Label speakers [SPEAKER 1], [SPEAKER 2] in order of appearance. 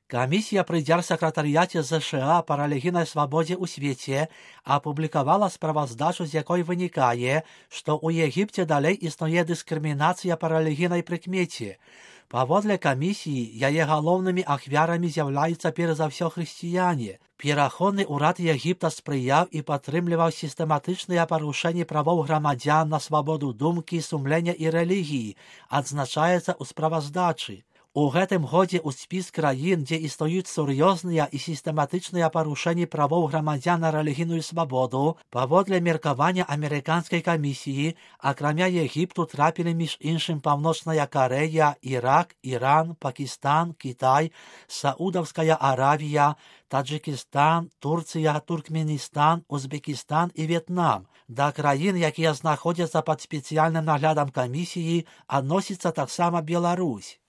[SPEAKER 1] Камісія пры дзяржсакратарыяце ЗША па рэлігійнай свабодзе ў свеце апублікавала справаздачу, з якой вынікае, што ў Егіпце далей існуе дыскрымінацыя па рэлігійнай прыкмеце. Паводле камісіі, яе галоўнымі ахвярамі з'яўляюцца перш за ўсё хрысціяне. Пераходны ўрад Егіпта спрыяў і падтрымліваў сістэматычныя парушэнні правоў грамадзян на свабоду думкі, сумлення і рэлігіі, адзначаецца ў справаздачы. У гэтым годзе ў спіс краін, дзе існуюць сур'ёзныя і сістэматычныя парушэнні правоў грамадзян на рэлігійную свабоду, паводле меркавання амерыканскай камісіі, акрамя Егіпту трапілі між іншым Паўночная Карэя, Ірак, Іран, Пакістан, Кітай, Саудаўская Аравія, Таджикістан, Турцыя, Туркменістан, Узбекістан і В'етнам. Да краін, якія знаходзяцца пад спецыяльным наглядам камісіі, адносіцца таксама Беларусь.